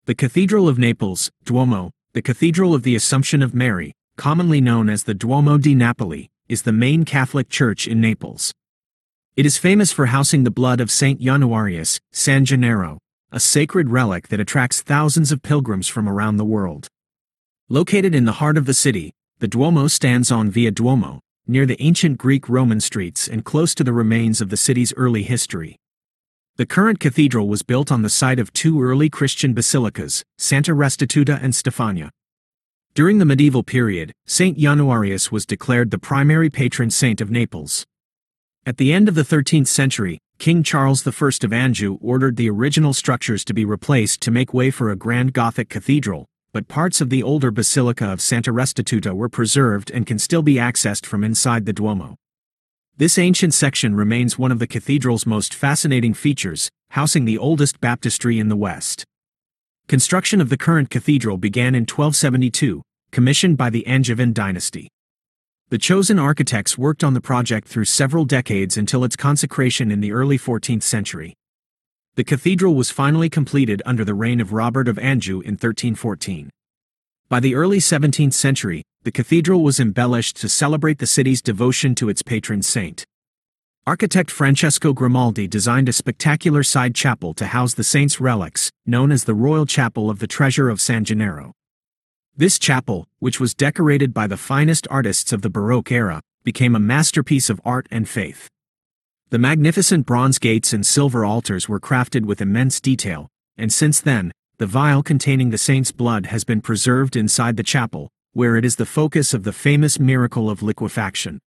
The Cathedral of Naples, Duomo, the Cathedral of the Assumption of Mary, commonly known as the Duomo di Napoli, is the main Catholic church in Naples. It is famous for housing the blood of Saint Januarius, San Gennaro, a sacred relic that attracts thousands of pilgrims from around the world. Located in the heart of the city, the Duomo stands on Via Duomo, near the ancient Greek-Roman streets and close to the remains of the city's early history. The current cathedral was built on the site of two early Christian basilicas, Santa Restituta and Stefania. During the medieval period, Saint Januarius was declared the primary patron saint of Naples. At the end of the 13th century, King Charles I of Anjou ordered the original structures to be replaced to make way for a grand Gothic cathedral, but parts of the older basilica of Santa Restituta were preserved and can still be accessed from inside the Duomo. This ancient section remains one of the cathedral's most fascinating features, housing the oldest baptistry in the West. Construction of the current cathedral began in 1272, commissioned by the Angevin dynasty. The chosen architects worked on the project through several decades until its consecration in the early 14th century. The cathedral was finally completed under the reign of Robert of Anjou in 1314. By the early 17th century, the cathedral was embellished to celebrate the city's devotion to its patron saint. Architect Francesco Grimaldi designed a spectacular side chapel to house the saint's relics, known as the Royal Chapel of the Treasure of San Gennaro. This chapel, which was decorated by the finest artists of the Baroque era, became a masterpiece of art and faith. The magnificent bronze gates and silver altars were crafted with immense detail, and since then, the vial containing the saint's blood has been preserved inside the chapel, where it is the focus of the famous miracle of liquefaction.